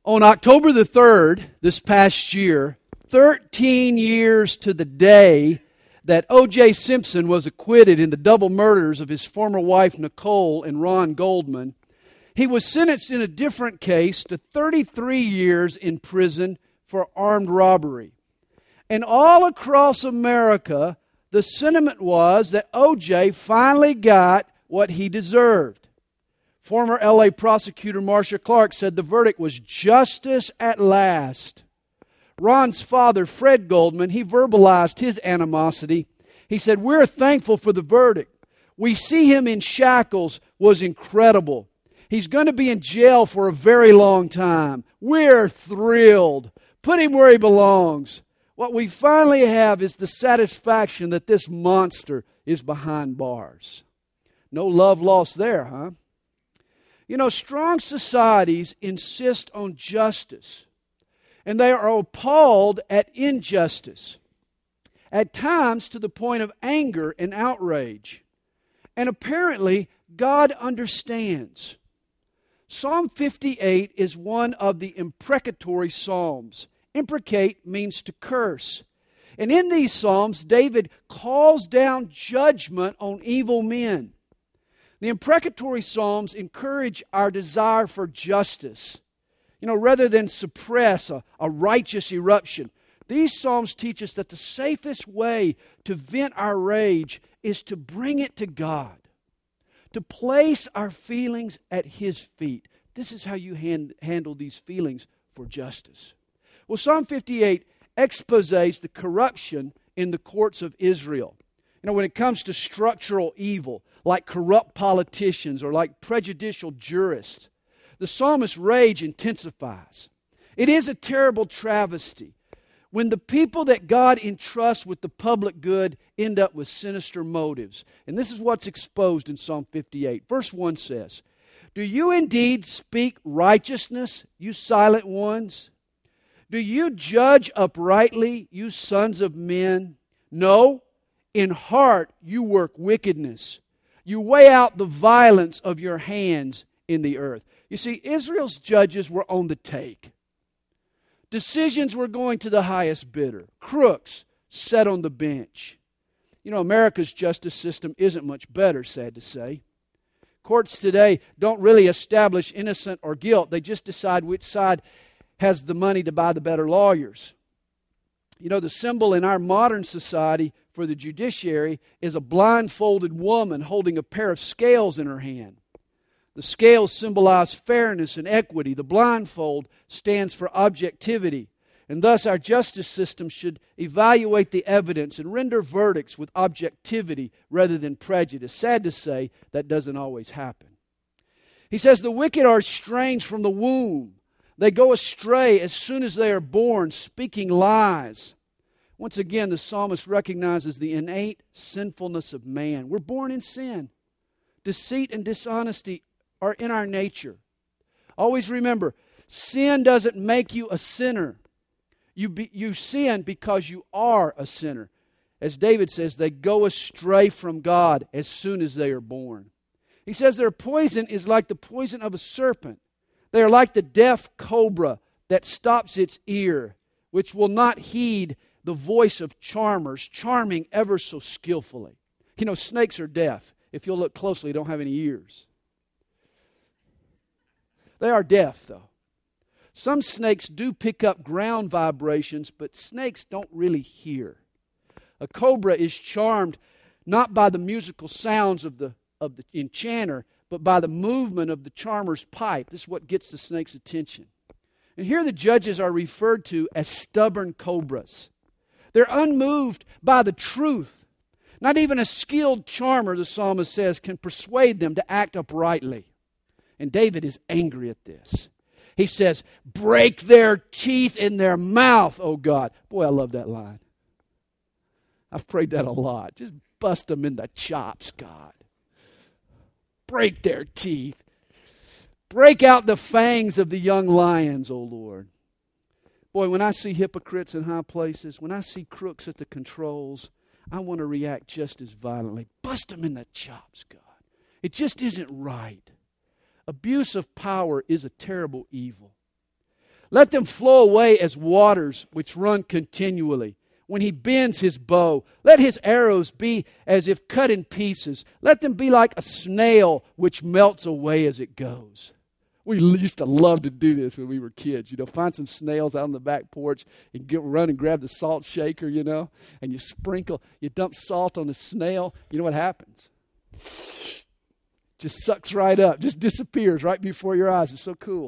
On October the 3rd, this past year, 13 years to the day that O.J. Simpson was acquitted in the double murders of his former wife Nicole and Ron Goldman, he was sentenced in a different case to 33 years in prison for armed robbery. And all across America, the sentiment was that O.J. finally got what he deserved. Former L.A. prosecutor Marcia Clark said the verdict was justice at last. Ron's father, Fred Goldman, he verbalized his animosity. He said, "We're thankful for the verdict. We see him in shackles was incredible. He's going to be in jail for a very long time. We're thrilled. Put him where he belongs. What we finally have is the satisfaction that this monster is behind bars." No love lost there, huh? You know, strong societies insist on justice, and they are appalled at injustice, at times to the point of anger and outrage. And apparently, God understands. Psalm 58 is one of the imprecatory psalms. Imprecate means to curse. And in these psalms, David calls down judgment on evil men. The imprecatory psalms encourage our desire for justice. You know, rather than suppress a righteous eruption, these psalms teach us that the safest way to vent our rage is to bring it to God, to place our feelings at His feet. This is how you handle these feelings for justice. Well, Psalm 58 exposes the corruption in the courts of Israel. You know, when it comes to structural evil, like corrupt politicians or like prejudicial jurists, the psalmist's rage intensifies. It is a terrible travesty when the people that God entrusts with the public good end up with sinister motives. And this is what's exposed in Psalm 58. Verse 1 says, "Do you indeed speak righteousness, you silent ones? Do you judge uprightly, you sons of men? No, in heart you work wickedness. You weigh out the violence of your hands in the earth." You see, Israel's judges were on the take. Decisions were going to the highest bidder. Crooks sat on the bench. You know, America's justice system isn't much better, sad to say. Courts today don't really establish innocent or guilt. They just decide which side has the money to buy the better lawyers. You know, the symbol in our modern society for the judiciary is a blindfolded woman holding a pair of scales in her hand. The scales symbolize fairness and equity. The blindfold stands for objectivity. And thus our justice system should evaluate the evidence and render verdicts with objectivity rather than prejudice. Sad to say, that doesn't always happen. He says, "The wicked are estranged from the womb. They go astray as soon as they are born, speaking lies." Once again, the psalmist recognizes the innate sinfulness of man. We're born in sin. Deceit and dishonesty are in our nature. Always remember, sin doesn't make you a sinner. You sin because you are a sinner. As David says, they go astray from God as soon as they are born. He says their poison is like the poison of a serpent. They are like the deaf cobra that stops its ear, which will not heed the voice of charmers, charming ever so skillfully. You know, snakes are deaf. If you'll look closely, they don't have any ears. They are deaf, though. Some snakes do pick up ground vibrations, but snakes don't really hear. A cobra is charmed not by the musical sounds of the enchanter, but by the movement of the charmer's pipe. This is what gets the snake's attention. And here the judges are referred to as stubborn cobras. They're unmoved by the truth. Not even a skilled charmer, the psalmist says, can persuade them to act uprightly. And David is angry at this. He says, "Break their teeth in their mouth, O God." Boy, I love that line. I've prayed that a lot. Just bust them in the chops, God. Break their teeth. Break out the fangs of the young lions, O Lord. Boy, when I see hypocrites in high places, when I see crooks at the controls, I want to react just as violently. Bust them in the chops, God. It just isn't right. Abuse of power is a terrible evil. Let them flow away as waters which run continually. When he bends his bow, let his arrows be as if cut in pieces. Let them be like a snail which melts away as it goes. We used to love to do this when we were kids. Find some snails out on the back porch and run and grab the salt shaker, and you dump salt on the snail. You know what happens? Just sucks right up, just disappears right before your eyes. It's so cool.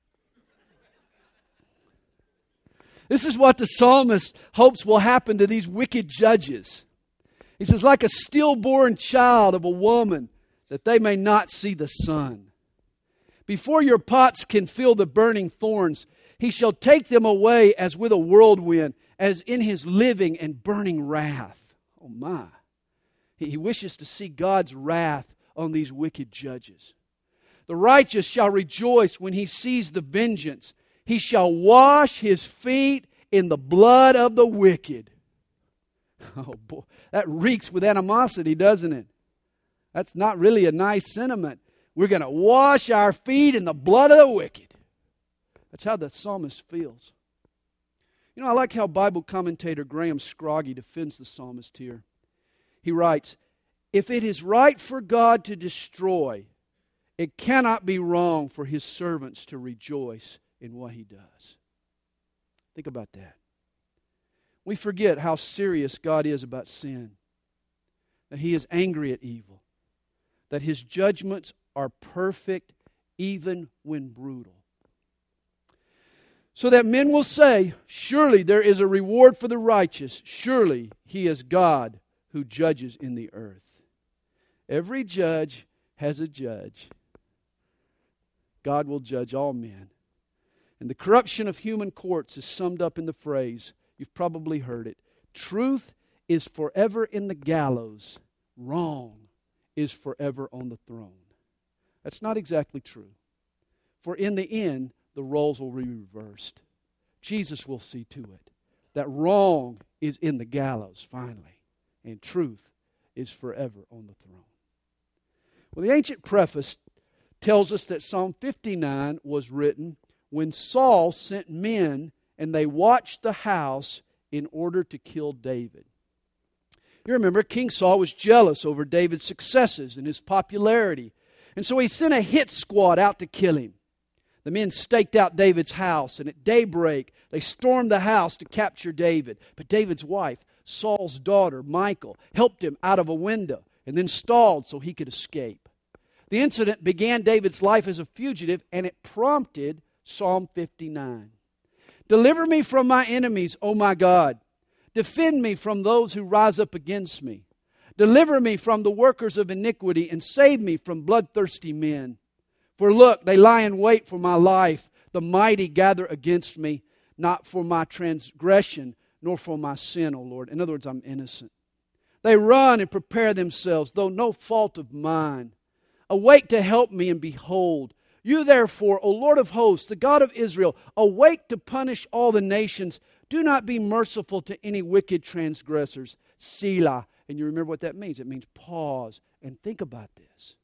This is what the psalmist hopes will happen to these wicked judges. He says, like a stillborn child of a woman, that they may not see the sun. Before your pots can feel the burning thorns, he shall take them away as with a whirlwind, as in his living and burning wrath. Oh my. He wishes to see God's wrath on these wicked judges. The righteous shall rejoice when he sees the vengeance. He shall wash his feet in the blood of the wicked. Oh boy, that reeks with animosity, doesn't it? That's not really a nice sentiment. We're going to wash our feet in the blood of the wicked. That's how the psalmist feels. I like how Bible commentator Graham Scroggie defends the psalmist here. He writes, if it is right for God to destroy, it cannot be wrong for his servants to rejoice in what he does. Think about that. We forget how serious God is about sin. That he is angry at evil. That his judgments are perfect even when brutal. So that men will say, surely there is a reward for the righteous. Surely he is God who judges in the earth. Every judge has a judge. God will judge all men. And the corruption of human courts is summed up in the phrase, you've probably heard it, truth is forever in the gallows, wrong is forever on the throne. That's not exactly true. For in the end, the roles will be reversed. Jesus will see to it that wrong is in the gallows finally, and truth is forever on the throne. Well, the ancient preface tells us that Psalm 59 was written when Saul sent men and they watched the house in order to kill David. You remember, King Saul was jealous over David's successes and his popularity. And so he sent a hit squad out to kill him. The men staked out David's house, and at daybreak they stormed the house to capture David. But David's wife, Saul's daughter, Michal, helped him out of a window and then stalled so he could escape. The incident began David's life as a fugitive, and it prompted Psalm 59. Deliver me from my enemies, O my God. Defend me from those who rise up against me. Deliver me from the workers of iniquity and save me from bloodthirsty men. For look, they lie in wait for my life. The mighty gather against me, not for my transgression, nor for my sin, O Lord. In other words, I'm innocent. They run and prepare themselves, though no fault of mine. Awake to help me, and behold, you therefore, O Lord of hosts, the God of Israel, awake to punish all the nations. Do not be merciful to any wicked transgressors. Selah. And you remember what that means. It means pause and think about this.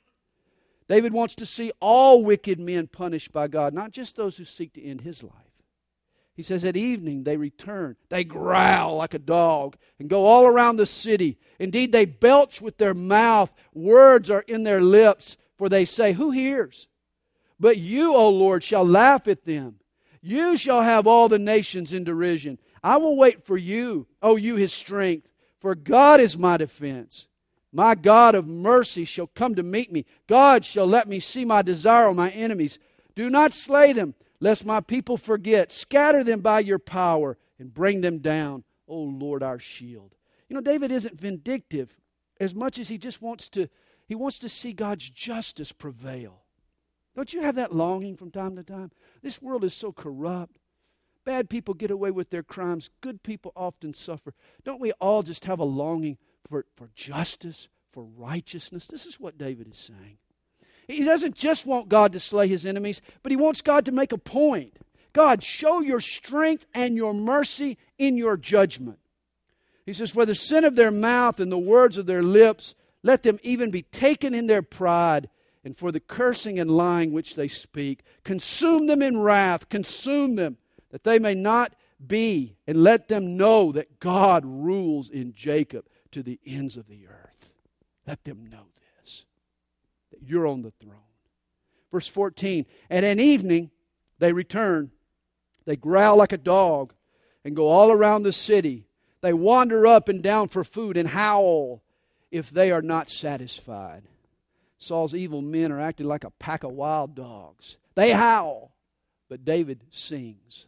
David wants to see all wicked men punished by God, not just those who seek to end his life. He says at evening they return. They growl like a dog and go all around the city. Indeed, they belch with their mouth. Words are in their lips, for they say, who hears? But you, O Lord, shall laugh at them. You shall have all the nations in derision. I will wait for you, O you his strength, for God is my defense. My God of mercy shall come to meet me. God shall let me see my desire on my enemies. Do not slay them, lest my people forget. Scatter them by your power and bring them down, O Lord, our shield. David isn't vindictive as much as he wants to see God's justice prevail. Don't you have that longing from time to time? This world is so corrupt. Bad people get away with their crimes. Good people often suffer. Don't we all just have a longing for justice, for righteousness? This is what David is saying. He doesn't just want God to slay his enemies, but he wants God to make a point. God, show your strength and your mercy in your judgment. He says, for the sin of their mouth and the words of their lips, let them even be taken in their pride, and for the cursing and lying which they speak. Consume them in wrath, consume them, that they may not be, and let them know that God rules in Jacob to the ends of the earth. Let them know this, that you're on the throne. Verse 14, and at evening they return. They growl like a dog and go all around the city. They wander up and down for food and howl if they are not satisfied. Saul's evil men are acting like a pack of wild dogs. They howl, but David sings.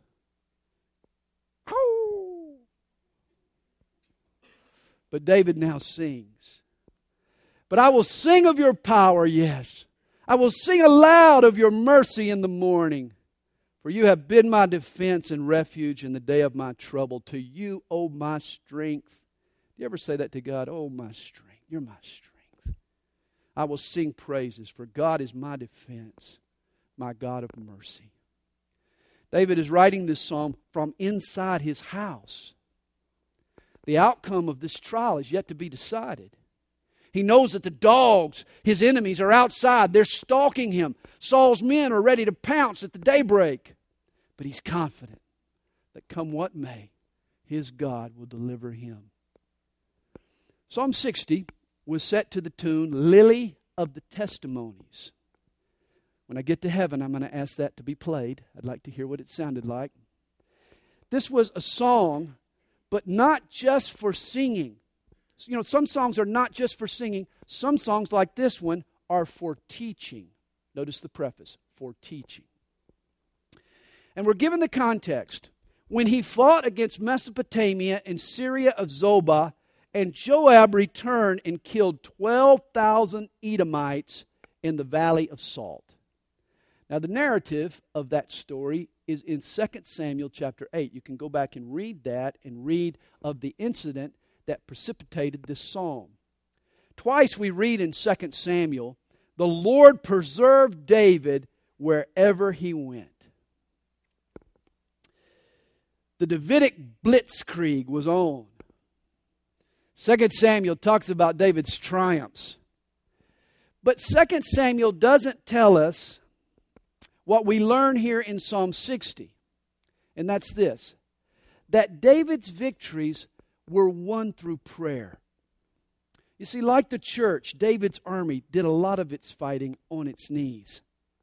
Howl! But David now sings. But I will sing of your power, yes. I will sing aloud of your mercy in the morning. For you have been my defense and refuge in the day of my trouble. To you, O my strength. Do you ever say that to God? Oh, my strength. You're my strength. I will sing praises, for God is my defense, my God of mercy. David is writing this psalm from inside his house. The outcome of this trial is yet to be decided. He knows that the dogs, his enemies, are outside. They're stalking him. Saul's men are ready to pounce at the daybreak. But he's confident that come what may, his God will deliver him. Psalm 60 was set to the tune, Lily of the Testimonies. When I get to heaven, I'm going to ask that to be played. I'd like to hear what it sounded like. This was a song, but not just for singing. You know, some songs are not just for singing. Some songs like this one are for teaching. Notice the preface, for teaching. And we're given the context. When he fought against Mesopotamia and Syria of Zobah, and Joab returned and killed 12,000 Edomites in the Valley of Salt. Now the narrative of that story is in 2 Samuel chapter 8. You can go back and read that and read of the incident that precipitated this psalm. Twice we read in 2 Samuel, the Lord preserved David wherever he went. The Davidic blitzkrieg was on. 2 Samuel talks about David's triumphs. But 2 Samuel doesn't tell us what we learn here in Psalm 60. And that's this, that David's victories were won through prayer. You see, like the church, David's army did a lot of its fighting on its knees.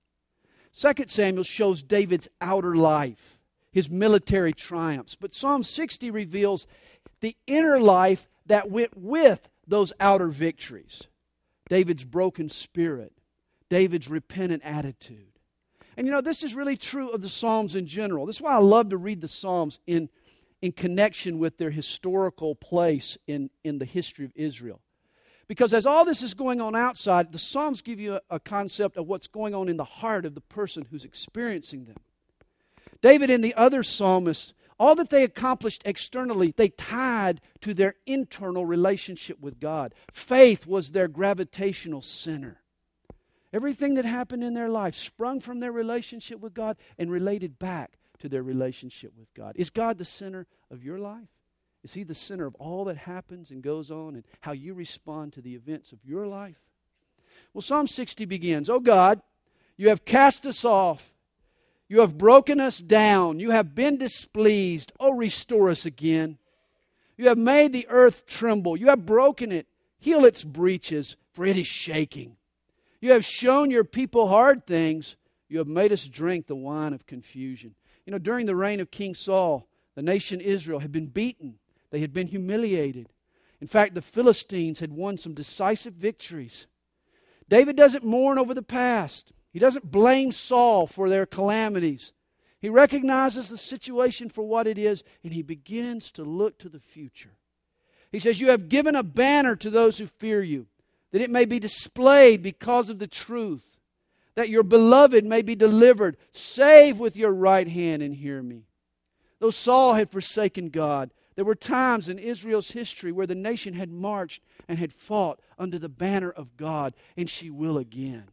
2 Samuel shows David's outer life, his military triumphs. But Psalm 60 reveals the inner life that went with those outer victories. David's broken spirit, David's repentant attitude. And you know, this is really true of the Psalms in general. This is why I love to read the Psalms in connection with their historical place in the history of Israel. Because as all this is going on outside, the Psalms give you a concept of what's going on in the heart of the person who's experiencing them. David and the other psalmists, all that they accomplished externally, they tied to their internal relationship with God. Faith was their gravitational center. Everything that happened in their life sprung from their relationship with God and related back to their relationship with God. Is God the center of your life? Is He the center of all that happens and goes on and how you respond to the events of your life? Well, Psalm 60 begins, "O God, you have cast us off. You have broken us down. You have been displeased. Oh, restore us again. You have made the earth tremble. You have broken it. Heal its breaches, for it is shaking. You have shown your people hard things. You have made us drink the wine of confusion." You know, during the reign of King Saul, the nation Israel had been beaten. They had been humiliated. In fact, the Philistines had won some decisive victories. David doesn't mourn over the past. He doesn't blame Saul for their calamities. He recognizes the situation for what it is, and he begins to look to the future. He says, "You have given a banner to those who fear you, that it may be displayed because of the truth, that your beloved may be delivered. Save with your right hand and hear me." Though Saul had forsaken God, there were times in Israel's history where the nation had marched and had fought under the banner of God, and she will again.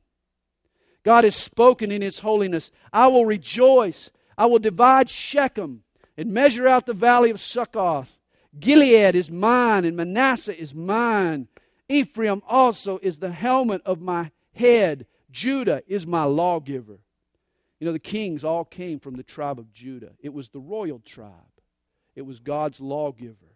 God has spoken in His holiness, "I will rejoice. I will divide Shechem and measure out the valley of Succoth. Gilead is mine and Manasseh is mine. Ephraim also is the helmet of my head. Judah is my lawgiver. You know, the kings all came from the tribe of Judah. It was the royal tribe. It was God's lawgiver.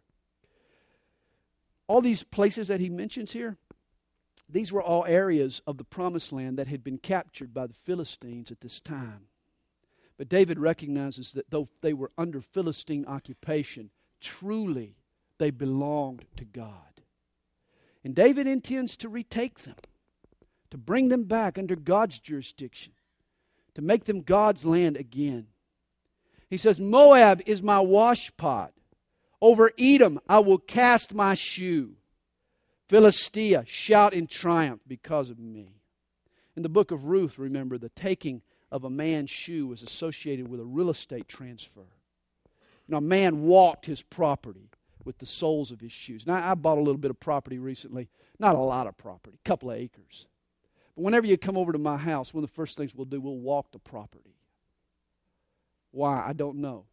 All these places that he mentions here, these were all areas of the promised land that had been captured by the Philistines at this time. But David recognizes that though they were under Philistine occupation, truly they belonged to God. And David intends to retake them, to bring them back under God's jurisdiction, to make them God's land again. He says, Moab is my washpot. Over Edom I will cast my shoe. Philistia, shout in triumph because of me. In the book of Ruth, remember, the taking of a man's shoe was associated with a real estate transfer. You know, a man walked his property with the soles of his shoes. Now, I bought a little bit of property recently. Not a lot of property, a couple of acres. But whenever you come over to my house, one of the first things we'll do, we'll walk the property. Why? I don't know.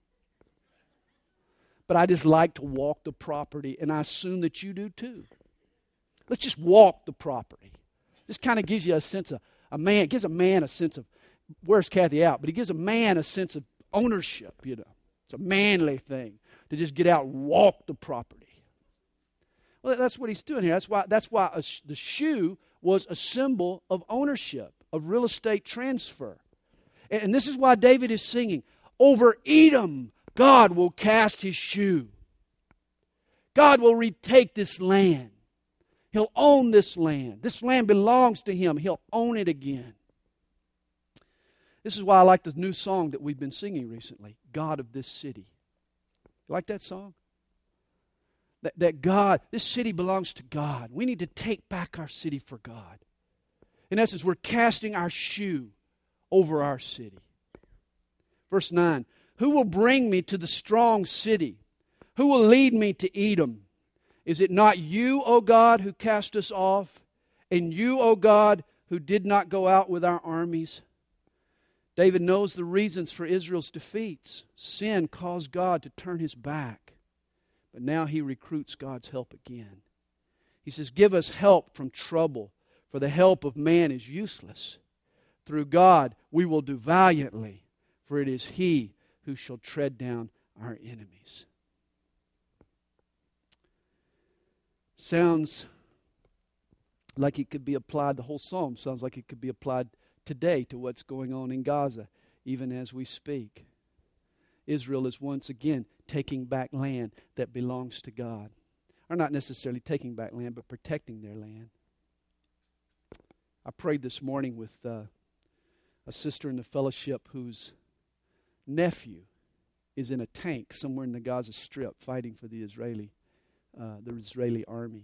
But I just like to walk the property, and I assume that you do too. Let's just walk the property. This kind of gives you a sense of, gives a man a sense of, where's Kathy out? But he gives a man a sense of ownership, you know. It's a manly thing to just get out and walk the property. Well, that's what he's doing here. That's why the shoe was a symbol of ownership, of real estate transfer. And this is why David is singing, over Edom, God will cast his shoe. God will retake this land. He'll own this land. This land belongs to him. He'll own it again. This is why I like the new song that we've been singing recently, God of this city. You like that song? That God, this city belongs to God. We need to take back our city for God. In essence, we're casting our shoe over our city. Verse 9, who will bring me to the strong city? Who will lead me to Edom? Is it not you, O God, who cast us off? And you, O God, who did not go out with our armies? David knows the reasons for Israel's defeats. Sin caused God to turn his back. But now he recruits God's help again. He says, give us help from trouble, for the help of man is useless. Through God we will do valiantly, for it is He who shall tread down our enemies. Sounds like it could be applied, the whole psalm sounds like it could be applied today to what's going on in Gaza, even as we speak. Israel is once again taking back land that belongs to God. Or not necessarily taking back land, but protecting their land. I prayed this morning with a sister in the fellowship whose nephew is in a tank somewhere in the Gaza Strip fighting for the Israeli army.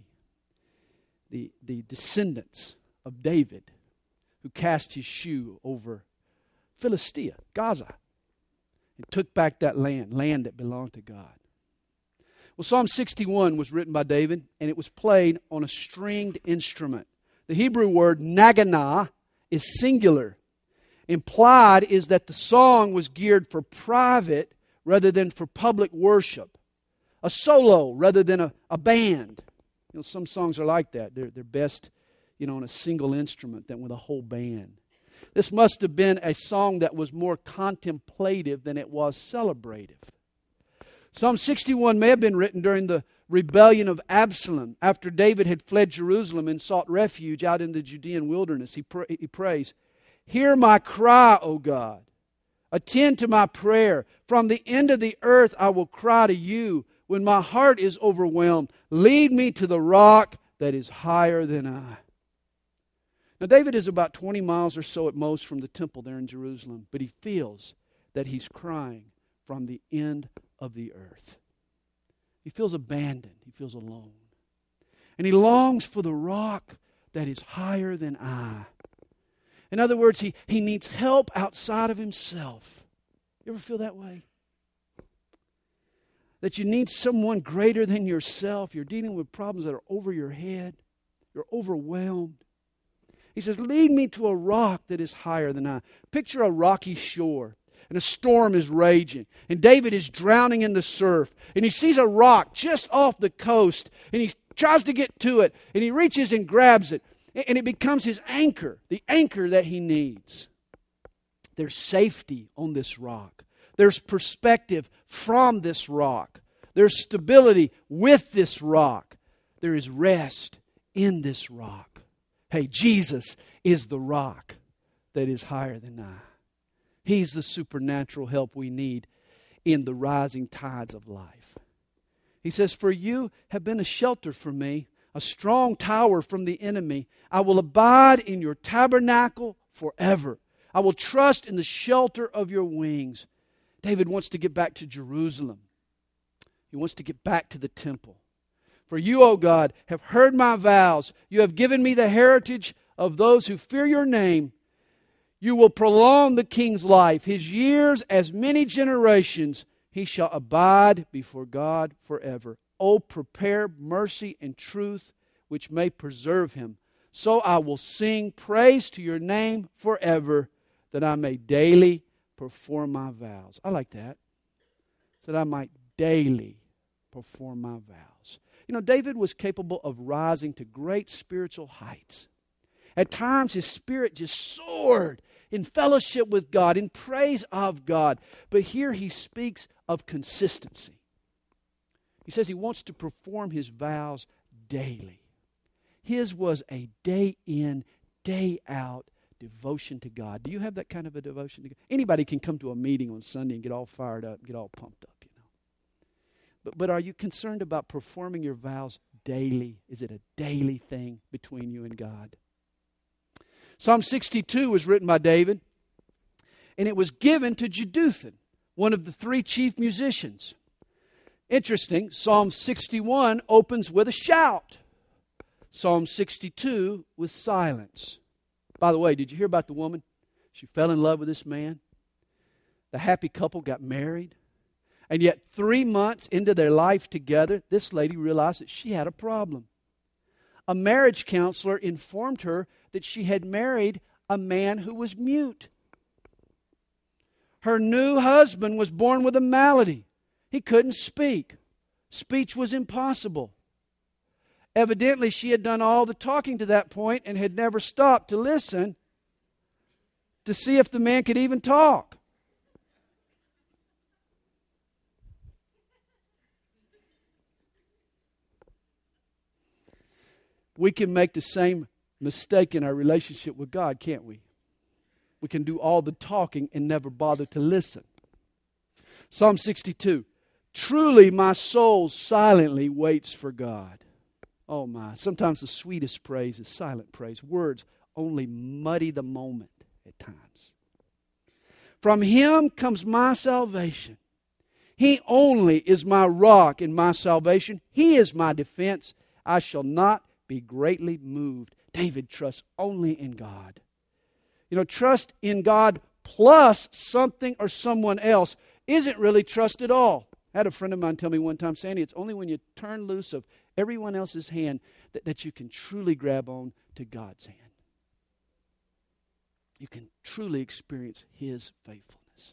The descendants of David who cast his shoe over Philistia, Gaza, and took back that land that belonged to God. Well, Psalm 61 was written by David, and it was played on a stringed instrument. The Hebrew word naganah is singular. Implied is that the song was geared for private rather than for public worship. A solo rather than a band. You know, some songs are like that. They're best, on a single instrument than with a whole band. This must have been a song that was more contemplative than it was celebrative. Psalm 61 may have been written during the rebellion of Absalom after David had fled Jerusalem and sought refuge out in the Judean wilderness. He prays, hear my cry, O God. Attend to my prayer. From the end of the earth I will cry to you. When my heart is overwhelmed, lead me to the rock that is higher than I. Now David is about 20 miles or so at most from the temple there in Jerusalem, but he feels that he's crying from the end of the earth. He feels abandoned. He feels alone. And he longs for the rock that is higher than I. In other words, he needs help outside of himself. You ever feel that way? That you need someone greater than yourself. You're dealing with problems that are over your head. You're overwhelmed. He says, lead me to a rock that is higher than I. Picture a rocky shore, and a storm is raging, and David is drowning in the surf, and he sees a rock just off the coast, and he tries to get to it, and he reaches and grabs it, And it becomes his anchor, the anchor that he needs. There's safety on this rock. There's perspective from this rock. There's stability with this rock. There is rest in this rock. Hey, Jesus is the rock that is higher than I. He's the supernatural help we need in the rising tides of life. He says, for you have been a shelter for me, a strong tower from the enemy. I will abide in your tabernacle forever. I will trust in the shelter of your wings. David wants to get back to Jerusalem. He wants to get back to the temple. For you, O God, have heard my vows. You have given me the heritage of those who fear your name. You will prolong the king's life, his years as many generations. He shall abide before God forever. Oh, prepare mercy and truth, which may preserve him. So I will sing praise to your name forever, that I may daily perform my vows. I like that. So that I might daily perform my vows. You know, David was capable of rising to great spiritual heights. At times, his spirit just soared in fellowship with God, in praise of God. But here he speaks of consistency. He says he wants to perform his vows daily. His was a day in, day out devotion to God. Do you have that kind of a devotion to God? Anybody can come to a meeting on Sunday and get all fired up, get all pumped up, you know. But are you concerned about performing your vows daily? Is it a daily thing between you and God? Psalm 62 was written by David, and it was given to Jeduthun, one of the three chief musicians. Interesting, Psalm 61 opens with a shout. Psalm 62 with silence. By the way, did you hear about the woman? She fell in love with this man. The happy couple got married. And yet 3 months into their life together, this lady realized that she had a problem. A marriage counselor informed her that she had married a man who was mute. Her new husband was born with a malady. He couldn't speak. Speech was impossible. Evidently, she had done all the talking to that point and had never stopped to listen to see if the man could even talk. We can make the same mistake in our relationship with God, can't we? We can do all the talking and never bother to listen. Psalm 62. Truly my soul silently waits for God. Oh my, sometimes the sweetest praise is silent praise. Words only muddy the moment at times. From Him comes my salvation. He only is my rock and my salvation. He is my defense. I shall not be greatly moved. David trusts only in God. You know, trust in God plus something or someone else isn't really trust at all. I had a friend of mine tell me one time, Sandy, it's only when you turn loose of everyone else's hand that you can truly grab on to God's hand. You can truly experience His faithfulness.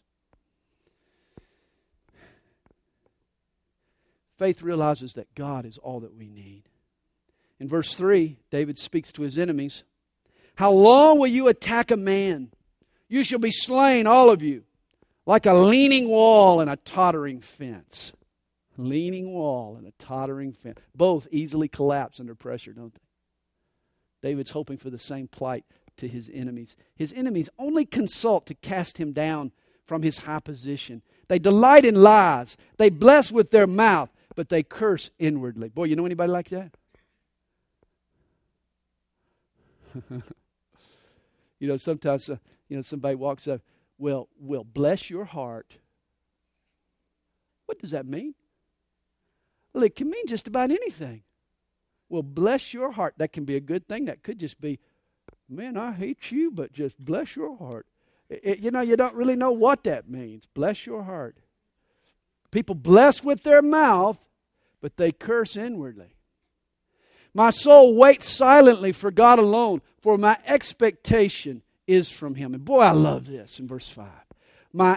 Faith realizes that God is all that we need. In verse 3, David speaks to his enemies. How long will you attack a man? You shall be slain, all of you, like a leaning wall and a tottering fence. Leaning wall and a tottering fence. Both easily collapse under pressure, don't they? David's hoping for the same plight to his enemies. His enemies only consult to cast him down from his high position. They delight in lies. They bless with their mouth, but they curse inwardly. Boy, you know anybody like that? You know, sometimes somebody walks up, well, bless your heart. What does that mean? Well, it can mean just about anything. Well, bless your heart. That can be a good thing. That could just be, man, I hate you, but just bless your heart. You don't really know what that means. Bless your heart. People bless with their mouth, but they curse inwardly. My soul waits silently for God alone, for my expectation is from Him. And boy, I love this in verse 5. My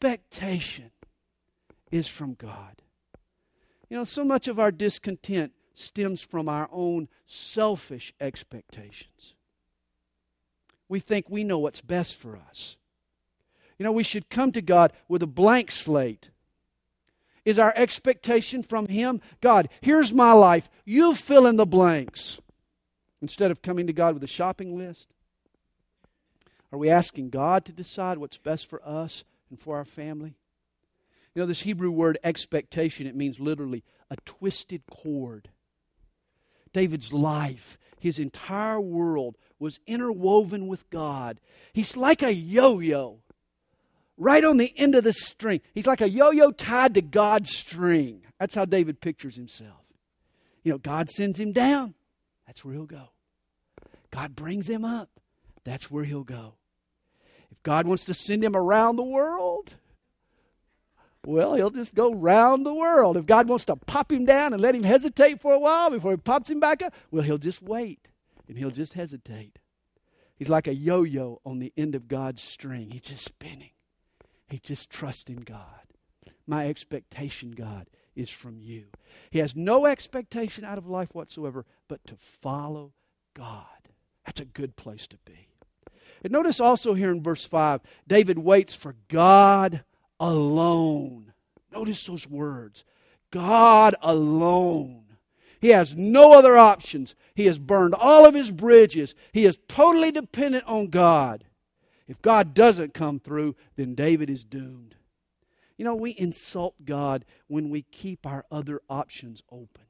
expectation is from God. You know, so much of our discontent stems from our own selfish expectations. We think we know what's best for us. You know, we should come to God with a blank slate. Is our expectation from Him, God, here's my life, you fill in the blanks, instead of coming to God with a shopping list? Are we asking God to decide what's best for us and for our family? You know, this Hebrew word expectation, it means literally a twisted cord. David's life, his entire world was interwoven with God. He's like a yo-yo, right on the end of the string. He's like a yo-yo tied to God's string. That's how David pictures himself. You know, God sends him down. That's where he'll go. God brings him up. That's where he'll go. If God wants to send him around the world, well, he'll just go round the world. If God wants to pop him down and let him hesitate for a while before he pops him back up, well, he'll just wait and he'll just hesitate. He's like a yo-yo on the end of God's string. He's just spinning. He's just trusting God. My expectation, God, is from you. He has no expectation out of life whatsoever but to follow God. That's a good place to be. And notice also here in verse 5, David waits for God alone. Notice those words. God alone. He has no other options. He has burned all of his bridges. He is totally dependent on God. If God doesn't come through, then David is doomed. You know, we insult God when we keep our other options open.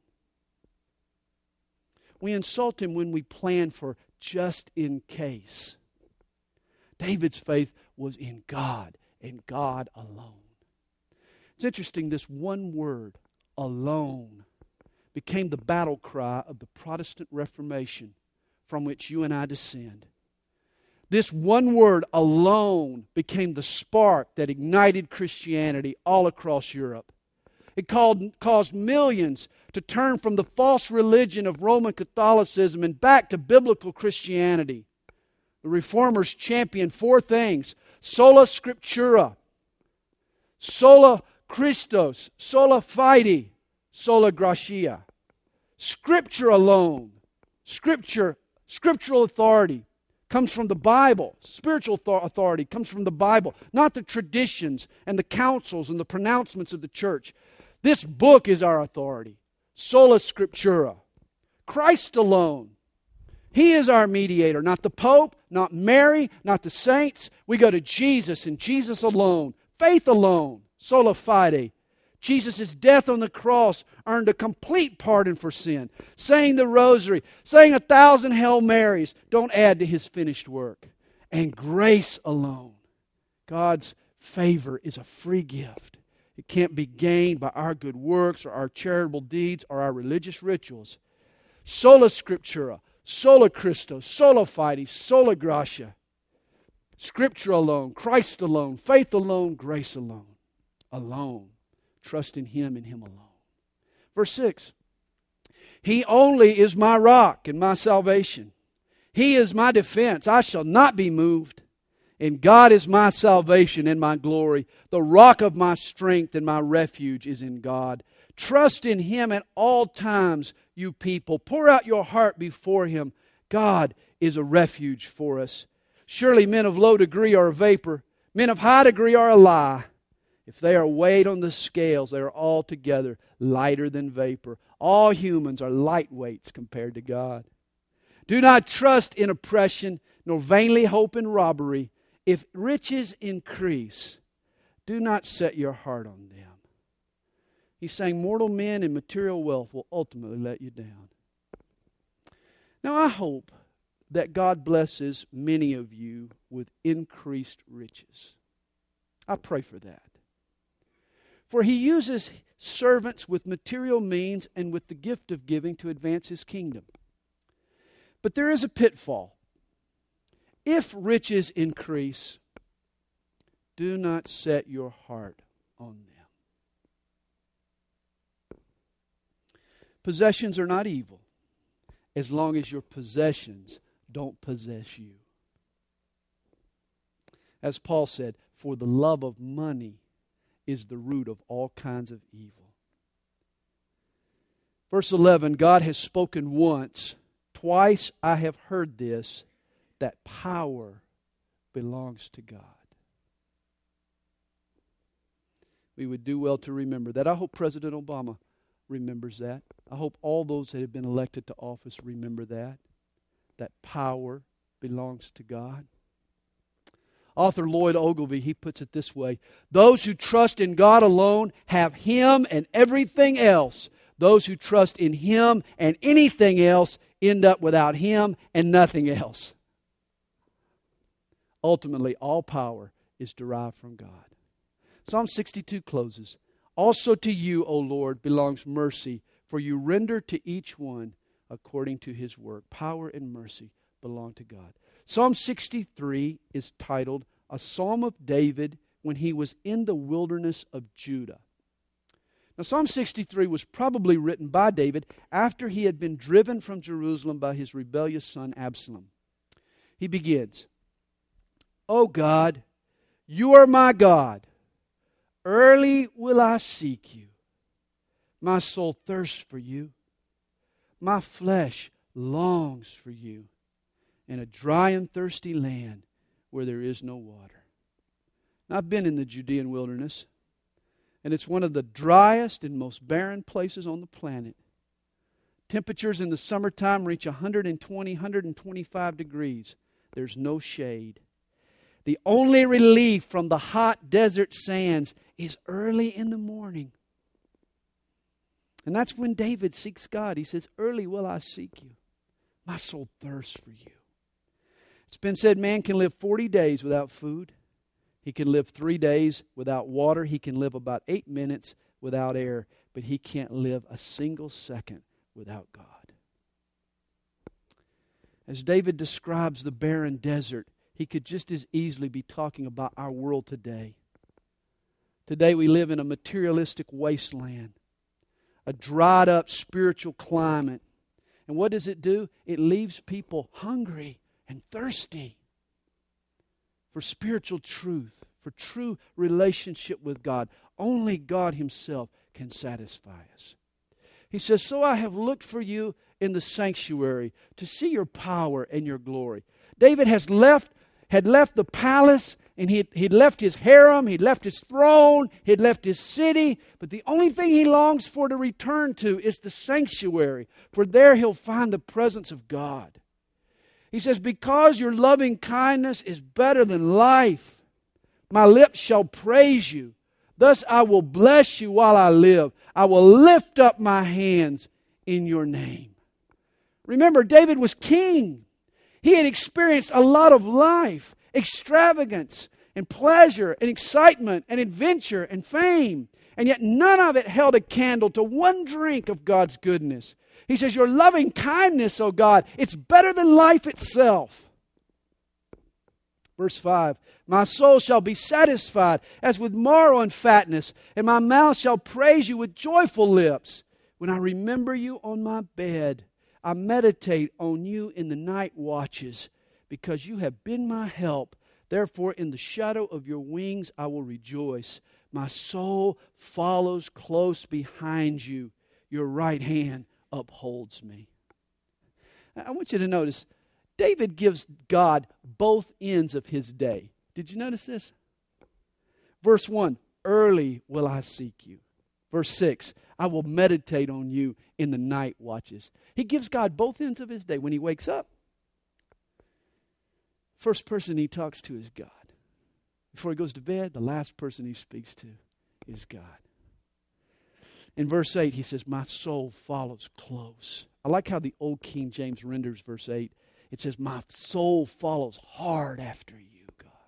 We insult Him when we plan for just in case. David's faith was in God and God alone. It's interesting, this one word, alone, became the battle cry of the Protestant Reformation from which you and I descend. This one word, alone, became the spark that ignited Christianity all across Europe. It caused millions to turn from the false religion of Roman Catholicism and back to biblical Christianity. The Reformers championed four things: sola scriptura, sola Christos, sola fide, sola gratia. Scripture alone, scriptural authority comes from the Bible. Spiritual authority comes from the Bible, not the traditions and the councils and the pronouncements of the church. This book is our authority. Sola scriptura. Christ alone. He is our mediator, not the Pope, not Mary, not the saints. We go to Jesus and Jesus alone. Faith alone. Sola fide. Jesus' death on the cross earned a complete pardon for sin. Saying the rosary, saying 1,000 Hail Marys don't add to His finished work. And grace alone. God's favor is a free gift. It can't be gained by our good works or our charitable deeds or our religious rituals. Sola scriptura, sola Christos, sola fide, sola gratia. Scripture alone, Christ alone, faith alone, grace alone. Alone. Trust in Him and Him alone. Verse 6. He only is my rock and my salvation. He is my defense. I shall not be moved. And God is my salvation and my glory. The rock of my strength and my refuge is in God. Trust in Him at all times, you people. Pour out your heart before Him. God is a refuge for us. Surely men of low degree are a vapor. Men of high degree are a lie. If they are weighed on the scales, they are altogether lighter than vapor. All humans are lightweights compared to God. Do not trust in oppression, nor vainly hope in robbery. If riches increase, do not set your heart on them. He's saying mortal men and material wealth will ultimately let you down. Now I hope that God blesses many of you with increased riches. I pray for that. For He uses servants with material means and with the gift of giving to advance His kingdom. But there is a pitfall. If riches increase, do not set your heart on them. Possessions are not evil as long as your possessions don't possess you. As Paul said, for the love of money is the root of all kinds of evil. Verse 11, God has spoken once. Twice I have heard this, that power belongs to God. We would do well to remember that. I hope President Obama remembers that. I hope all those that have been elected to office remember that. That power belongs to God. Author Lloyd Ogilvie, he puts it this way: those who trust in God alone have Him and everything else. Those who trust in Him and anything else end up without Him and nothing else. Ultimately, all power is derived from God. Psalm 62 closes. Also to you, O Lord, belongs mercy, for you render to each one according to his work. Power and mercy belong to God. Psalm 63 is titled A Psalm of David when he was in the wilderness of Judah. Now, Psalm 63 was probably written by David after he had been driven from Jerusalem by his rebellious son Absalom. He begins, O God, you are my God. Early will I seek you. My soul thirsts for you. My flesh longs for you in a dry and thirsty land where there is no water. Now, I've been in the Judean wilderness, and it's one of the driest and most barren places on the planet. Temperatures in the summertime reach 120, 125 degrees. There's no shade. The only relief from the hot desert sands is early in the morning. And that's when David seeks God. He says, early will I seek you. My soul thirsts for you. It's been said man can live 40 days without food. He can live 3 days without water. He can live about 8 minutes without air. But he can't live a single second without God. As David describes the barren desert, he could just as easily be talking about our world today. Today we live in a materialistic wasteland, a dried up spiritual climate. And what does it do? It leaves people hungry and thirsty for spiritual truth, for true relationship with God. Only God Himself can satisfy us. He says, so I have looked for you in the sanctuary to see your power and your glory. David had left the palace, and he'd left his harem, he'd left his throne, he'd left his city, but the only thing he longs for to return to is the sanctuary, for there he'll find the presence of God. He says, because your loving kindness is better than life, my lips shall praise you. Thus I will bless you while I live. I will lift up my hands in your name. Remember, David was king. He had experienced a lot of life, extravagance and pleasure and excitement and adventure and fame. And yet none of it held a candle to one drink of God's goodness. He says, your loving kindness, O God, it's better than life itself. Verse 5, my soul shall be satisfied as with marrow and fatness, and my mouth shall praise you with joyful lips. When I remember you on my bed, I meditate on you in the night watches, because you have been my help. Therefore, in the shadow of your wings I will rejoice. My soul follows close behind you. Your right hand upholds me. I want you to notice, David gives God both ends of his day. Did you notice this? Verse 1, early will I seek you. Verse 6, I will meditate on you in the night watches. He gives God both ends of his day. When he wakes up, first person he talks to is God. Before he goes to bed, the last person he speaks to is God. In verse 8, he says, my soul follows close. I like how the old King James renders verse 8. It says, my soul follows hard after you,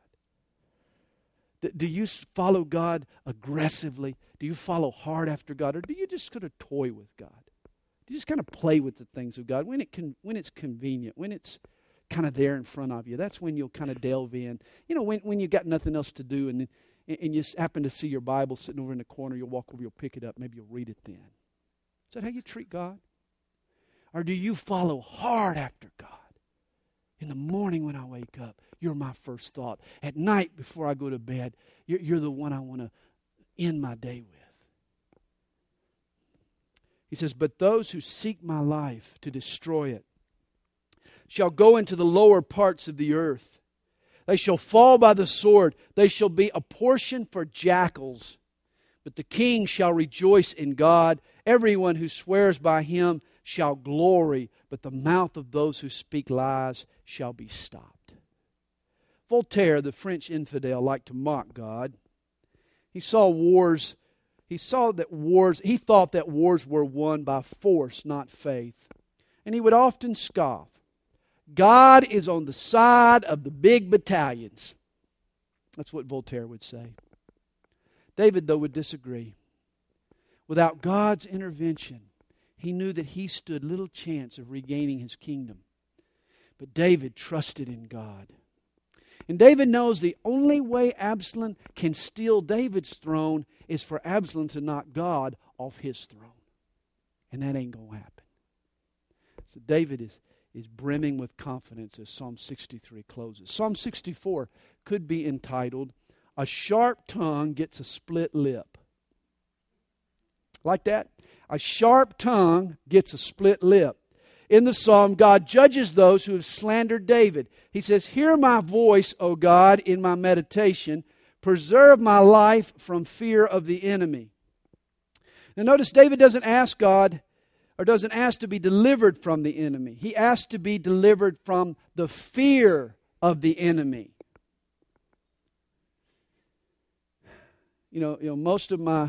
God. Do you follow God aggressively? Do you follow hard after God? Or do you just kind of toy with God? Do you just kind of play with the things of God? When it's convenient, when it's kind of there in front of you, that's when you'll kind of delve in. You know, when you got nothing else to do and you happen to see your Bible sitting over in the corner, you'll walk over, you'll pick it up, maybe you'll read it then. Is that how you treat God? Or do you follow hard after God? In the morning when I wake up, you're my first thought. At night before I go to bed, you're the one I want to end my day with. He says, but those who seek my life to destroy it shall go into the lower parts of the earth. They shall fall by the sword. They shall be a portion for jackals. But the king shall rejoice in God. Everyone who swears by him shall glory. But the mouth of those who speak lies shall be stopped. Voltaire, the French infidel, liked to mock God. He saw wars. He thought that wars were won by force, not faith. And he would often scoff. God is on the side of the big battalions. That's what Voltaire would say. David, though, would disagree. Without God's intervention, he knew that he stood little chance of regaining his kingdom. But David trusted in God. And David knows the only way Absalom can steal David's throne is for Absalom to knock God off his throne. And that ain't going to happen. So David is brimming with confidence as Psalm 63 closes. Psalm 64 could be entitled, A Sharp Tongue Gets a Split Lip. Like that? A sharp tongue gets a split lip. In the psalm, God judges those who have slandered David. He says, hear my voice, O God, in my meditation. Preserve my life from fear of the enemy. Now notice David doesn't ask God, or doesn't ask to be delivered from the enemy. He asks to be delivered from the fear of the enemy. You know, most of my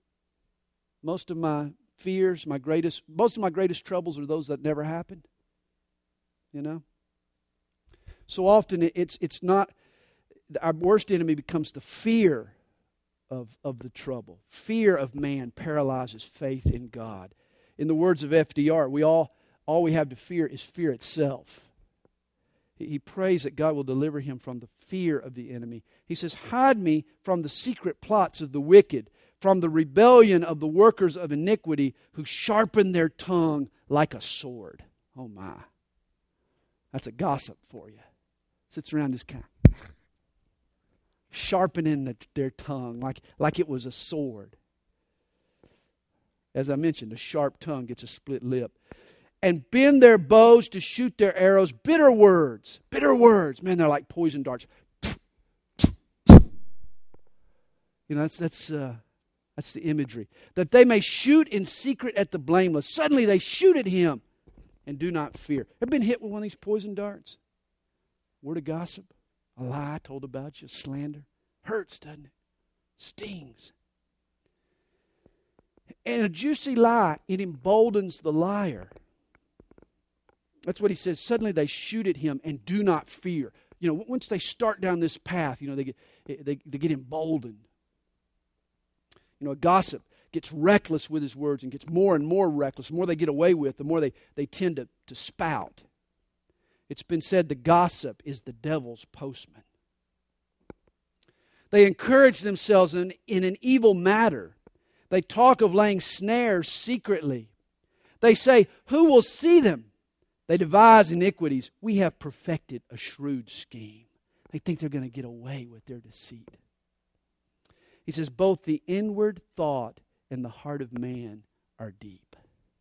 fears, most of my greatest troubles are those that never happened. You know? So often it's not, our worst enemy becomes the fear of the trouble. Fear of man paralyzes faith in God. In the words of FDR, all we have to fear is fear itself. He prays that God will deliver him from the fear of the enemy. He says, hide me from the secret plots of the wicked, from the rebellion of the workers of iniquity who sharpen their tongue like a sword. Oh my. That's a gossip for you. Sits around this kind of sharpening their tongue like it was a sword. As I mentioned, a sharp tongue gets a split lip. And bend their bows to shoot their arrows. Bitter words. Man, they're like poison darts. You know, that's the imagery. That they may shoot in secret at the blameless. Suddenly they shoot at him and do not fear. Ever been hit with one of these poison darts? Word of gossip? A lie told about you? Slander? Hurts, doesn't it? Stings. And a juicy lie, it emboldens the liar. That's what he says. Suddenly they shoot at him and do not fear. You know, once they start down this path, you know, they get emboldened. You know, a gossip gets reckless with his words and gets more and more reckless. The more they get away with, the more they tend to spout. It's been said the gossip is the devil's postman. They encourage themselves in an evil matter. They talk of laying snares secretly. They say, who will see them? They devise iniquities. We have perfected a shrewd scheme. They think they're going to get away with their deceit. He says, both the inward thought and the heart of man are deep.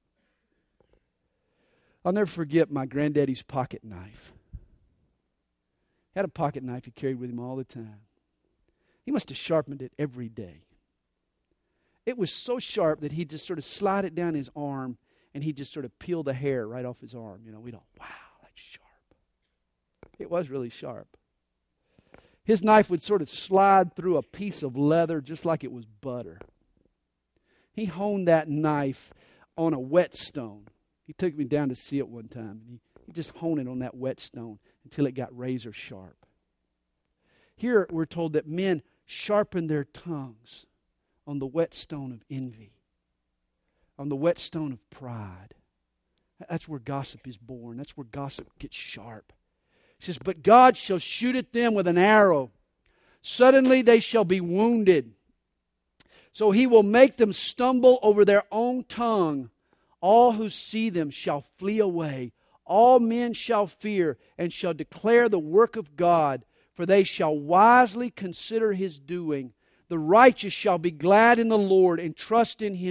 I'll never forget my granddaddy's pocket knife. He had a pocket knife he carried with him all the time. He must have sharpened it every day. It was so sharp that he'd just sort of slide it down his arm and he'd just sort of peel the hair right off his arm. You know, we'd all, wow, that's sharp. It was really sharp. His knife would sort of slide through a piece of leather just like it was butter. He honed that knife on a whetstone. He took me down to see it one time. He just honed it on that whetstone until it got razor sharp. Here we're told that men sharpen their tongues on the whetstone of envy, on the whetstone of pride. That's where gossip is born. That's where gossip gets sharp. He says, but God shall shoot at them with an arrow. Suddenly they shall be wounded. So he will make them stumble over their own tongue. All who see them shall flee away. All men shall fear and shall declare the work of God, for they shall wisely consider his doing. The righteous shall be glad in the Lord and trust in him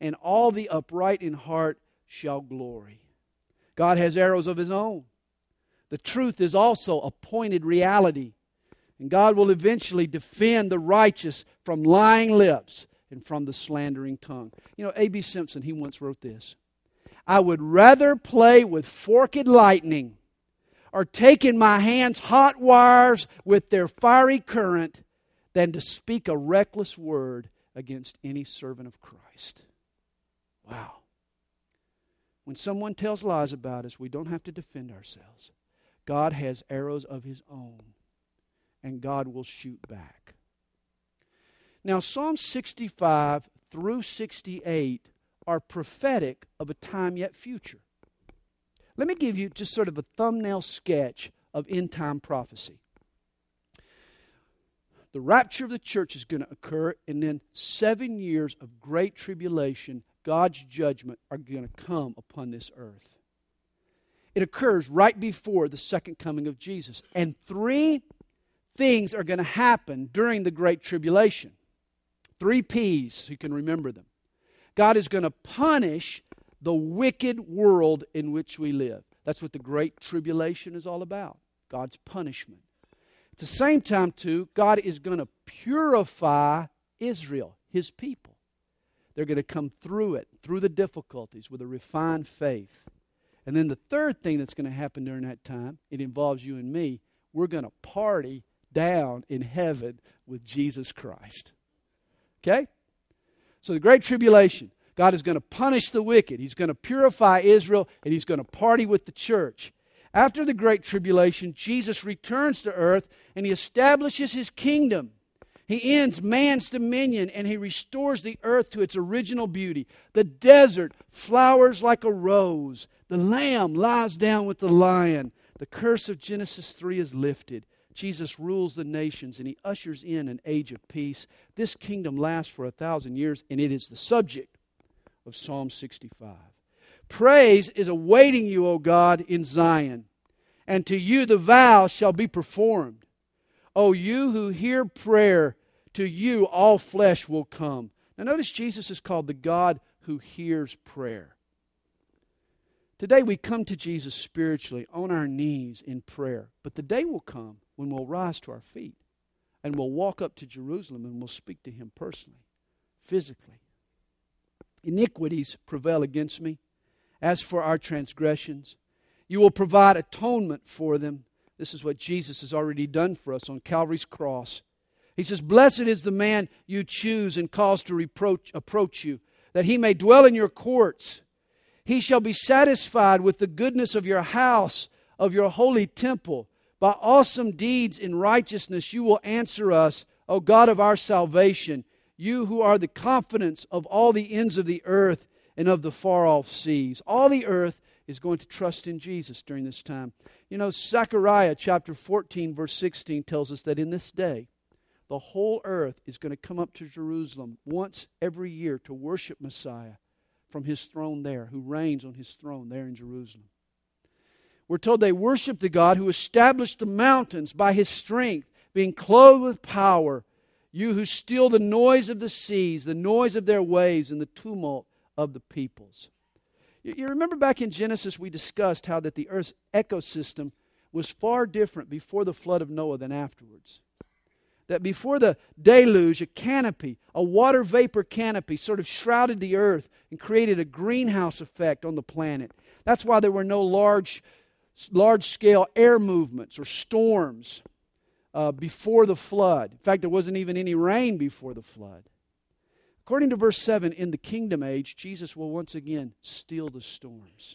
and all the upright in heart shall glory. God has arrows of His own. The truth is also appointed reality. And God will eventually defend the righteous from lying lips and from the slandering tongue. You know, A.B. Simpson, he once wrote this: I would rather play with forked lightning or take in my hands hot wires with their fiery current than to speak a reckless word against any servant of Christ. Wow. When someone tells lies about us, we don't have to defend ourselves. God has arrows of His own, and God will shoot back. Now, Psalms 65 through 68 are prophetic of a time yet future. Let me give you just sort of a thumbnail sketch of end-time prophecy. The rapture of the church is going to occur, and then 7 years of great tribulation, God's judgment, are going to come upon this earth. It occurs right before the second coming of Jesus. And 3 things are going to happen during the great tribulation. 3 P's, so you can remember them. God is going to punish the wicked world in which we live. That's what the great tribulation is all about. God's punishment. At the same time, too, God is going to purify Israel, His people. They're going to come through it, through the difficulties, with a refined faith. And then the third thing that's going to happen during that time, it involves you and me. We're going to party down in heaven with Jesus Christ. Okay? So the great tribulation, God is going to punish the wicked. He's going to purify Israel, and He's going to party with the church. After the great tribulation, Jesus returns to earth, and He establishes His kingdom. He ends man's dominion, and He restores the earth to its original beauty. The desert flowers like a rose. The lamb lies down with the lion. The curse of Genesis 3 is lifted. Jesus rules the nations, and He ushers in an age of peace. This kingdom lasts for 1,000 years, and it is the subject of Psalm 65. Praise is awaiting you, O God, in Zion, and to you the vow shall be performed. O you who hear prayer, to you all flesh will come. Now notice Jesus is called the God who hears prayer. Today we come to Jesus spiritually on our knees in prayer. But the day will come when we'll rise to our feet and we'll walk up to Jerusalem and we'll speak to Him personally, physically. Iniquities prevail against me. As for our transgressions, you will provide atonement for them. This is what Jesus has already done for us on Calvary's cross. He says, blessed is the man you choose and cause to approach you, that he may dwell in your courts. He shall be satisfied with the goodness of your house, of your holy temple. By awesome deeds in righteousness you will answer us, O God of our salvation, you who are the confidence of all the ends of the earth and of the far-off seas. All the earth is going to trust in Jesus during this time. You know, Zechariah chapter 14, verse 16 tells us that in this day, the whole earth is going to come up to Jerusalem once every year to worship Messiah from His throne there, who reigns on His throne there in Jerusalem. We're told they worship the God who established the mountains by His strength, being clothed with power. You who still the noise of the seas, the noise of their waves, and the tumult of the peoples. You remember back in Genesis we discussed how that the earth's ecosystem was far different before the flood of Noah than afterwards. That before the deluge, a canopy, a water vapor canopy sort of shrouded the earth and created a greenhouse effect on the planet. That's why there were no large-scale air movements or storms before the flood. In fact, there wasn't even any rain before the flood. According to verse 7, in the kingdom age, Jesus will once again still the storms.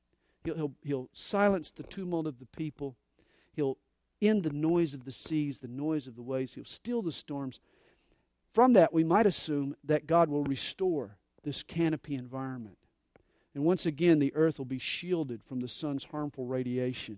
He'll silence the tumult of the people. He'll end the noise of the seas, the noise of the waves. He'll still the storms. From that, we might assume that God will restore this canopy environment. And once again, the earth will be shielded from the sun's harmful radiation.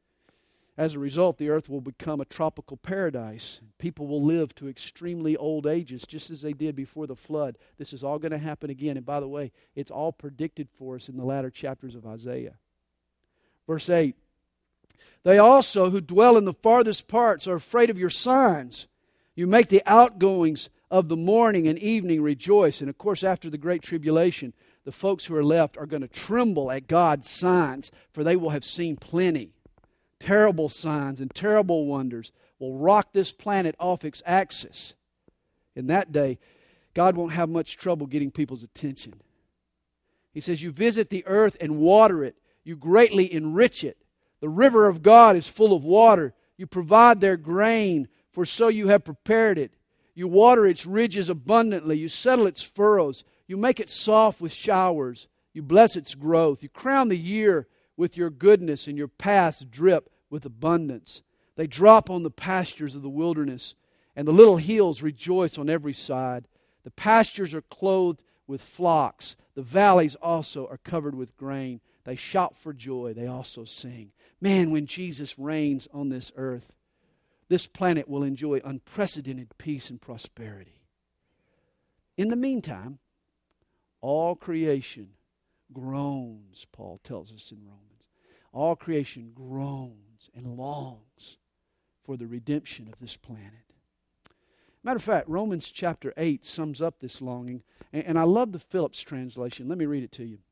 As a result, the earth will become a tropical paradise. People will live to extremely old ages, just as they did before the flood. This is all going to happen again. And by the way, it's all predicted for us in the latter chapters of Isaiah. Verse 8, they also who dwell in the farthest parts are afraid of your signs. You make the outgoings of the morning and evening rejoice. And of course, after the Great Tribulation, the folks who are left are going to tremble at God's signs, for they will have seen plenty. Terrible signs and terrible wonders will rock this planet off its axis. In that day, God won't have much trouble getting people's attention. He says, you visit the earth and water it. You greatly enrich it. The river of God is full of water. You provide their grain, for so you have prepared it. You water its ridges abundantly. You settle its furrows. You make it soft with showers. You bless its growth. You crown the year with your goodness, and your paths drip with abundance. They drop on the pastures of the wilderness, and the little hills rejoice on every side. The pastures are clothed with flocks. The valleys also are covered with grain. They shout for joy. They also sing. Man, when Jesus reigns on this earth, this planet will enjoy unprecedented peace and prosperity. In the meantime, all creation groans, Paul tells us in Romans. All creation groans and longs for the redemption of this planet. Matter of fact, Romans chapter 8 sums up this longing. And I love the Phillips translation. Let me read it to you.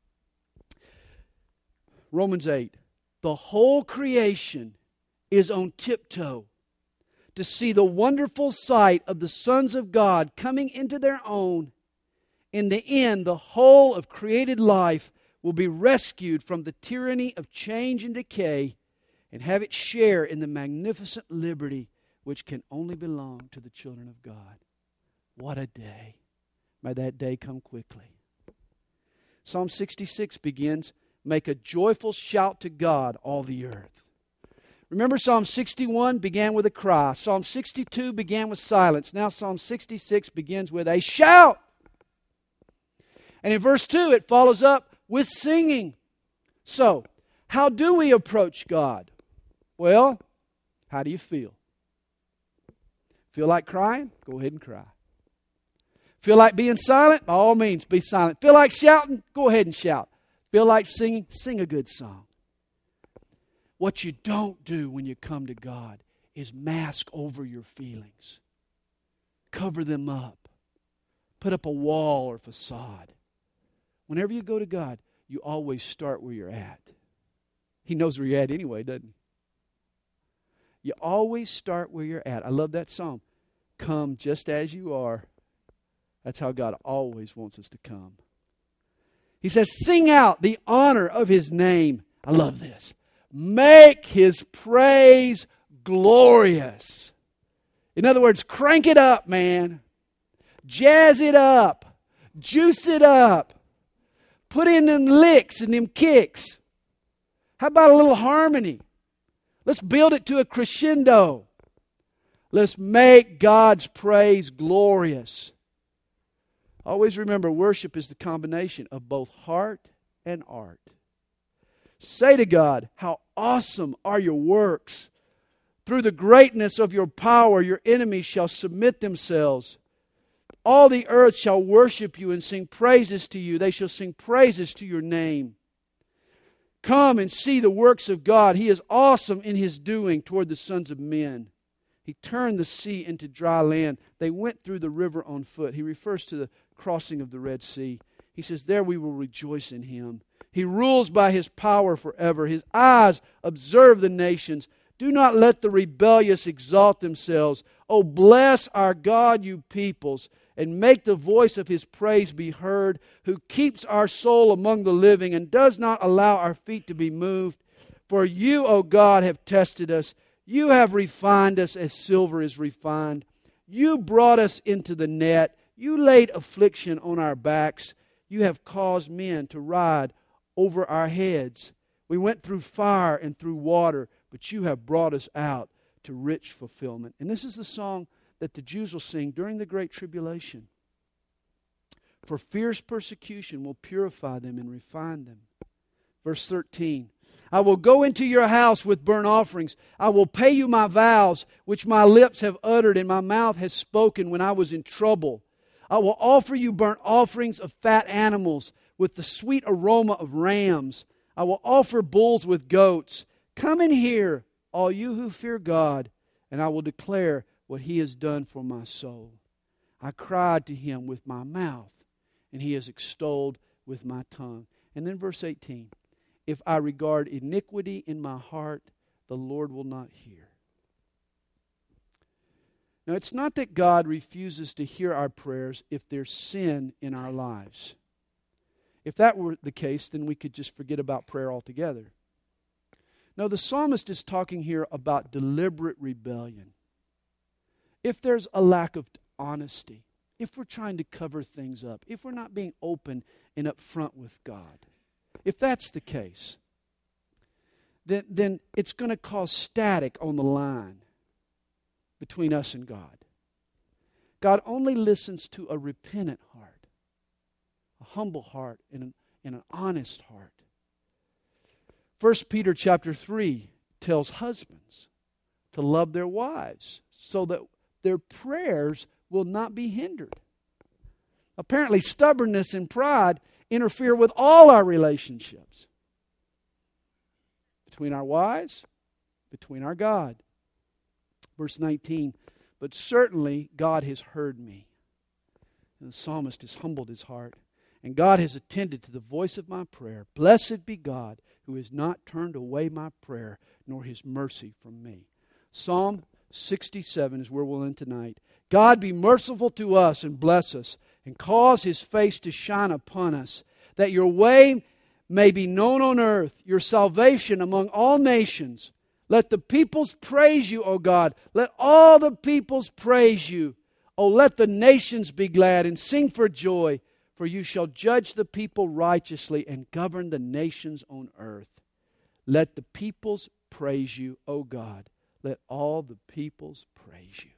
Romans 8. The whole creation is on tiptoe to see the wonderful sight of the sons of God coming into their own. In the end, the whole of created life will be rescued from the tyranny of change and decay and have its share in the magnificent liberty which can only belong to the children of God. What a day. May that day come quickly. Psalm 66 begins, make a joyful shout to God, all the earth. Remember, Psalm 61 began with a cry. Psalm 62 began with silence. Now Psalm 66 begins with a shout. And in verse 2, it follows up with singing. So, how do we approach God? Well, how do you feel? Feel like crying? Go ahead and cry. Feel like being silent? By all means, be silent. Feel like shouting? Go ahead and shout. Feel like singing? Sing a good song. What you don't do when you come to God is mask over your feelings. Cover them up. Put up a wall or facade. Whenever you go to God, you always start where you're at. He knows where you're at anyway, doesn't He? You always start where you're at. I love that song. Come just as you are. That's how God always wants us to come. He says, sing out the honor of His name. I love this. Make His praise glorious. In other words, crank it up, man. Jazz it up. Juice it up. Put in them licks and them kicks. How about a little harmony? Let's build it to a crescendo. Let's make God's praise glorious. Always remember, worship is the combination of both heart and art. Say to God, how awesome are your works. Through the greatness of your power, your enemies shall submit themselves. All the earth shall worship you and sing praises to you. They shall sing praises to your name. Come and see the works of God. He is awesome in His doing toward the sons of men. He turned the sea into dry land. They went through the river on foot. He refers to the crossing of the Red Sea. He says, there we will rejoice in Him. He rules by His power forever. His eyes observe the nations. Do not let the rebellious exalt themselves. Oh, bless our God, you peoples, and make the voice of His praise be heard, who keeps our soul among the living and does not allow our feet to be moved. For you, O God, have tested us. You have refined us as silver is refined. You brought us into the net. You laid affliction on our backs. You have caused men to ride over our heads. We went through fire and through water, but you have brought us out to rich fulfillment. And this is the song that the Jews will sing during the Great Tribulation. For fierce persecution will purify them and refine them. Verse 13. I will go into your house with burnt offerings. I will pay you my vows, which my lips have uttered and my mouth has spoken when I was in trouble. I will offer you burnt offerings of fat animals with the sweet aroma of rams. I will offer bulls with goats. Come in here, all you who fear God, and I will declare what He has done for my soul. I cried to him with my mouth, and he is extolled with my tongue. And then verse 18, if I regard iniquity in my heart, the Lord will not hear. Now, it's not that God refuses to hear our prayers if there's sin in our lives. If that were the case, then we could just forget about prayer altogether. No, the psalmist is talking here about deliberate rebellion. If there's a lack of honesty, if we're trying to cover things up, if we're not being open and upfront with God, if that's the case, then it's going to cause static on the line between us and God. God only listens to a repentant heart, a humble heart, and an honest heart. 1 Peter chapter 3 tells husbands to love their wives so that their prayers will not be hindered. Apparently, stubbornness and pride interfere with all our relationships. Between our wives, between our God. Verse 19, but certainly God has heard me. And the psalmist has humbled his heart. And God has attended to the voice of my prayer. Blessed be God who has not turned away my prayer, nor his mercy from me. Psalm 67 is where we'll end tonight. God be merciful to us and bless us, and cause his face to shine upon us, that your way may be known on earth, your salvation among all nations. Let the peoples praise you, O God. Let all the peoples praise you. O let the nations be glad and sing for joy, for you shall judge the people righteously and govern the nations on earth. Let the peoples praise you, O God. Let all the peoples praise you.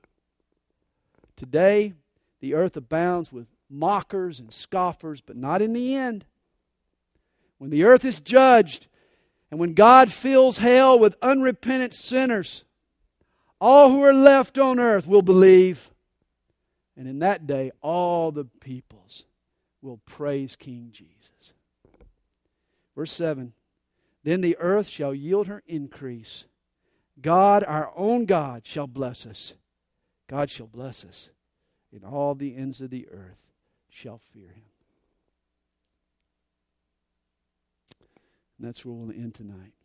Today, the earth abounds with mockers and scoffers, but not in the end. When the earth is judged, and when God fills hell with unrepentant sinners, all who are left on earth will believe. And in that day, all the peoples will praise King Jesus. Verse 7, then the earth shall yield her increase. God, our own God, shall bless us. God shall bless us, and all the ends of the earth shall fear him. And that's where we'll end tonight.